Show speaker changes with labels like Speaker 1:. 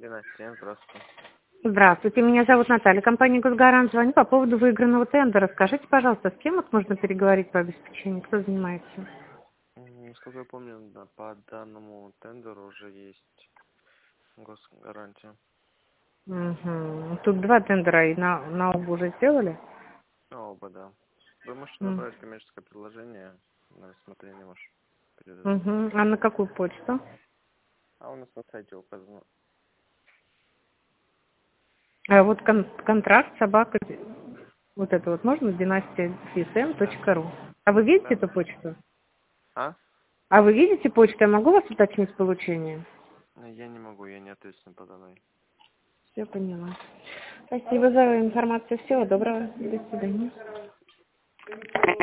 Speaker 1: Династия, здравствуйте.
Speaker 2: Здравствуйте, меня зовут Наталья, компания «Госгарант». Звоню по поводу выигранного тендера. Скажите, пожалуйста, с кем вот можно переговорить по обеспечению? Кто занимается?
Speaker 1: Насколько я помню, да, по данному тендеру уже есть госгарантия.
Speaker 2: Угу. Тут два тендера, и на оба уже сделали?
Speaker 1: Оба, да. Вы можете
Speaker 2: Угу.
Speaker 1: направить коммерческое предложение на рассмотрение ваше передачи.
Speaker 2: А на какую почту?
Speaker 1: А у нас на сайте указано.
Speaker 2: А вот контракт, собака, вот это вот можно?
Speaker 1: Да.
Speaker 2: dynastia.csm.ru. А вы видите
Speaker 1: Да,
Speaker 2: эту
Speaker 1: да.
Speaker 2: почту?
Speaker 1: А?
Speaker 2: А вы видите почту? Я могу вас уточнить получение?
Speaker 1: Я не могу, я не ответственен по данной.
Speaker 2: Все поняла. Спасибо за информацию. Всего доброго. До свидания.